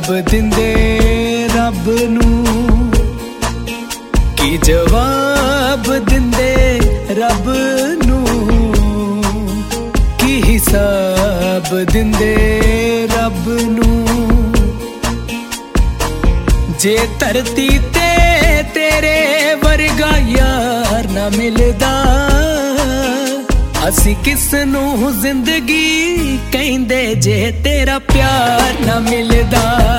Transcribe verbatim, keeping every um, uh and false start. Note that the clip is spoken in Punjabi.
ਦਿੰਦੇ ਰੱਬ ਨੂੰ, ਕੀ ਜਵਾਬ ਦਿੰਦੇ ਰੱਬ ਨੂੰ, ਕੀ ਹਿਸਾਬ ਦਿੰਦੇ ਰੱਬ ਨੂੰ। ਜੇ ਧਰਤੀ ਤੇ ਤੇਰੇ ਵਰਗਾ ਯਾਰ ਨਾ ਮਿਲਦਾ, ਅਸੀਂ ਕਿਸ ਨੂੰ ਜ਼ਿੰਦਗੀ ਕਹਿੰਦੇ ਜੇ ਤੇਰਾ ਪਿਆਰ ਨਾ ਮਿਲਦਾ।